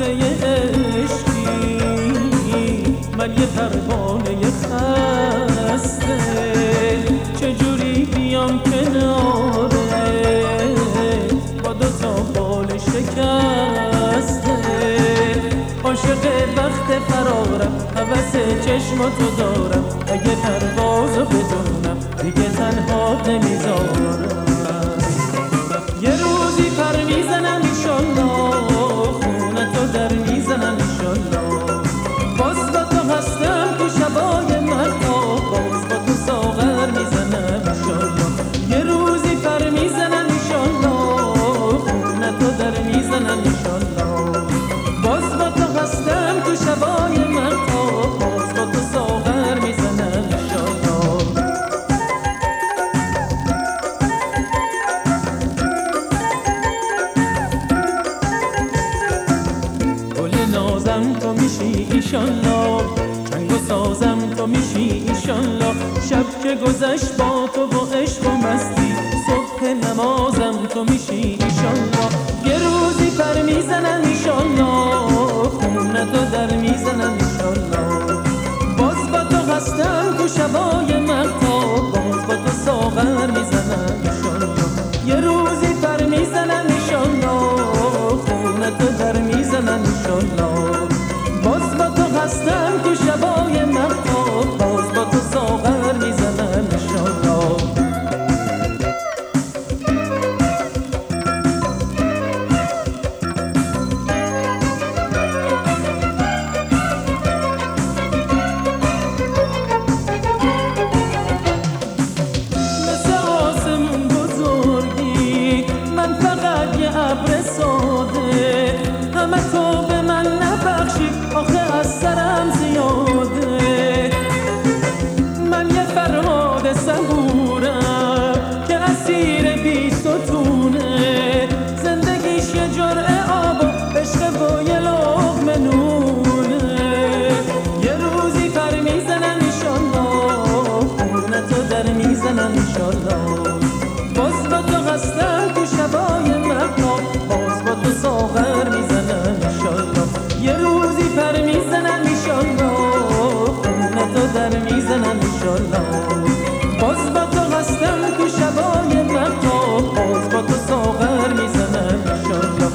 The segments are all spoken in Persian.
عشقی، من یه پروانه خسته، چجوری بیام کناره با دوتا بال شکسته. عاشق وقت فرارم، هوس چشماتو دارم، اگه پروازو بدونم دیگه تنها نمیذارم. یه روزی پر میزنم ایشالله، خونه تو در میزنم ایشالله، باز با تو هستم تو شبای مهتاب، باز با تو ساغر میزنم ایشالله. یه روزی پر میزنم ایشالله، خونه تو در میزنم ایشالله، باز با تو هستم تو شبای مهتاب، باز با تو ساغر میزنم ایشالله. نازم تو میشی ایشالله، چنگ و سازم تو میشی ایشالله، شب که گذشت با تو و عشق و مستی، صبح نمازم تو میشی ایشالله. یه روزی پر میزنم ایشالله، خونه تو در میزنم ایشالله، باز با تو هستم تو شبای مهتاب، باز با تو ساغر میزنم ایشالله. یه روزی پر میزنم ایشالله، خونه تو در میزنم ایشالله، باز با تو هستم تو شبای مهتاب، باز با تو ساغر میزنم ایشالله. مثل آسمون بزرگی، من فقط یه ابر ساده، همه تو به من نبخشی آخه از سرم زیاده. من یه فرهاد صبورم که اسیر بی ستونه، زندگیش یه جرعه آب و عشق و یه لقمه نونه. یه روزی پر میزنم ایشالله، خونه تو در میزنم ایشالله، باز با تو هستم تو شبای مهتاب، باز با تو ساغر میزنم ایشالله. یه روزی پر میزنم ایشالله، خونه تو در میزنم ایشالله، باز با تو هستم تو شبای مهتاب، باز با تو ساغر میزنم ایشالله.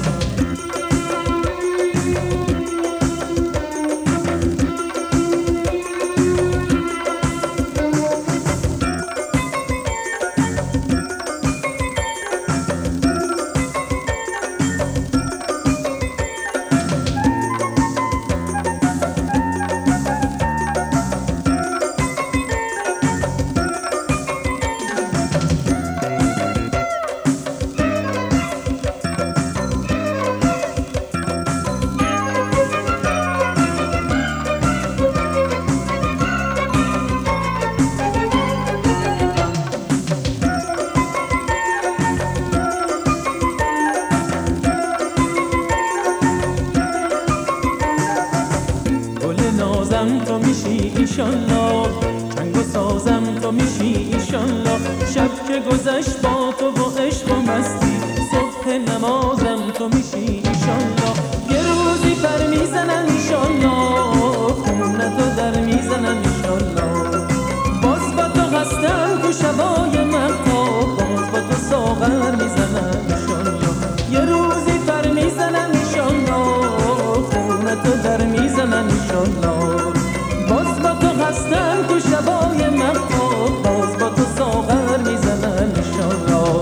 نازم تو میشی ایشالله، چنگ و سازم تو میشی ایشالله، شب که گذشت با تو و عشق و مستی، صبح نمازم تو میشی ایشالله. یه روزی پر میزنم ایشالله، خونه تو در میزنم ایشالله، باز با تو هستم تو شبای مهتاب، باز با تو ساغر میزنم ایشالله. یه روزی پر میزنم ایشالله، خونه تو در میزنم ایشالله، باز با تو هستم تو شبای مهتاب، باز با تو ساغر میزنم ایشالله.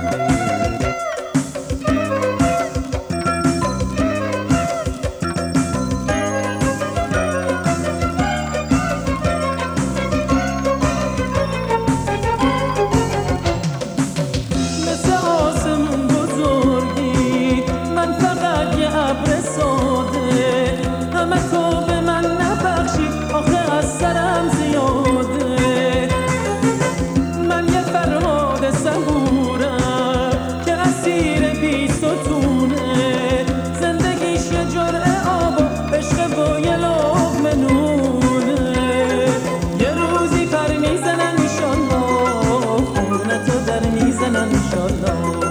مثل آسمون بزرگی، من فقط یه ابر ساده، همه تو به من نبخشی آخه از سرم زیاده. من یه فرهاد صبورم که اسیر بی ستونه، زندگیش یه جرعه آب و عشق و یه لقمه نونه. یه روزی پر میزنم ایشالله، خونه تو در میزنم ایشالله،